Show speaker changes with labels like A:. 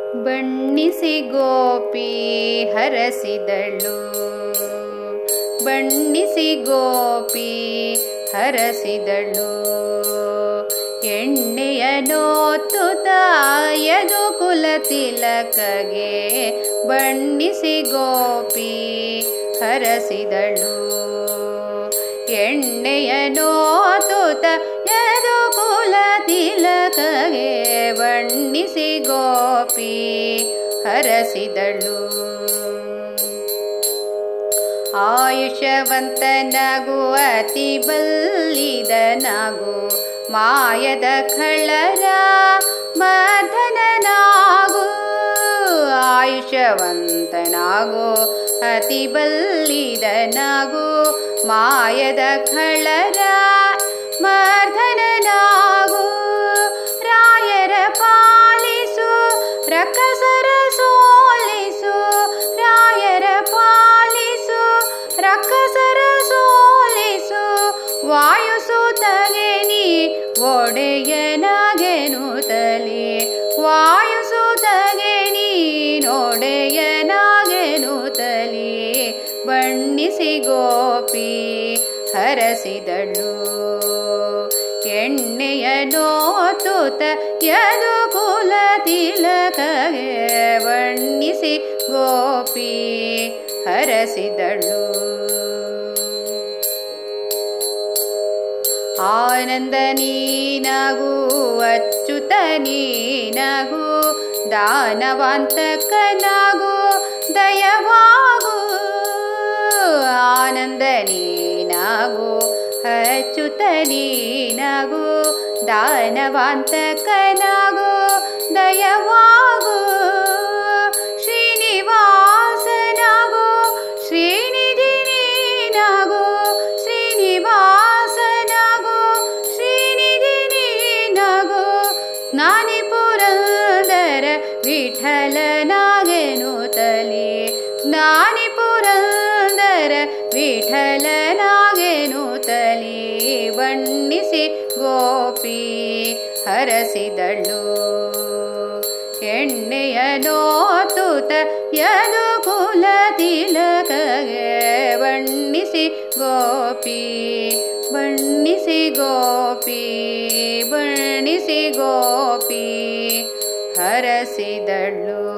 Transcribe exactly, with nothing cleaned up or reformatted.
A: ಬಣ್ಣಿಸಿ ಗೋಪಿ ಹರಸಿದಳು ಬಣ್ಣಿಸಿ ಗೋಪಿ ಹರಸಿದಳು ಎಣ್ಣೆಯ ನೋತುತ ಯದುಕುಲ ತಿಲಕಗೆ ಬಣ್ಣಿಸಿ ಗೋಪಿ ಹರಸಿದಳು ಎಣ್ಣೆಯ ನೋತುತ ಯದುಕುಲ ತಿಲಕಗೆ ಬಣ್ಣಿಸಿ ಗೋಪಿ ಹರಸಿದಳು ಆಯುಷವಂತನಗು ಅತಿ ಬಲ್ಲಿದನಗು ಮಾಯದ ಖಳರ ಮದನನಾಗು ಆಯುಷವಂತನಾಗು ಅತಿ ಬಲ್ಲಿದನಗು ಮಾಯದ ಖಳರ ಮರ್ಧನನಾಗು ರಾಯರ ಪಾಲಿಸು ರಕ್ಕಸರ ಸೋಲಿಸು ರಾಯರ ಪಾಲಿಸು ರಕ್ಕಸರ ಸೋಲಿಸು ವಾಯುಸುತಗೆ ನೀ ಒಡೆಯನಾಗೆನುತ್ತಲಿ ವಾಯುಸುತಗೆ ನೀನೊಡೆಯನಾಗೆನುತ್ತಲಿ ಬಣ್ಣಿಸಿ ಗೋಪಿ ಹರಸಿದಳು ಎಣ್ಣೆಯ ನೋತುತ ಯದುಕುಲ ತಿಲಕಗೆ ಬಣ್ಣಿಸಿ ಗೋಪಿ ಹರಸಿದಳು ಆನಂದ ನೀನಗು ಅಚ್ಯುತ ನೀನಗು ದಾನವಾಂತಕನಗು ದಯವಾಗು ಆನಂದ ನೀನಗು ಅಚ್ಯುತ ನೀನಗು ದಾನವಾಂತಕನಗು ದಯವಾಗು ಶ್ರೀನಿವಾಸನಗು ಶ್ರೀನಿಧಿ ನೀನಗು ಶ್ರೀನಿವಾಸನಗು ಶ್ರೀನಿಧಿ ನೀನಗು ಜ್ಞಾನಿ ಪುರಂದರ ವಿಠಲನಾಗೆನುತ್ತಲಿ ಜ್ಞಾನಿ ಪುರಂದರ ವಿಠಲನಾಗೆನುತ್ತಲಿ ಬಣ್ಣಿಸಿ ಗೋಪಿ ಹರಸಿದಳು ಎಣ್ಣೆಯ ನೋತುತ ಯದುಕುಲ ತಿಲಕಗೆ ಬಣ್ಣಿಸಿ ಗೋಪಿ ಬಣ್ಣಿಸಿ ಗೋಪಿ ಬಣ್ಣಿಸಿ ಗೋಪಿ ಹರಸಿದಳು.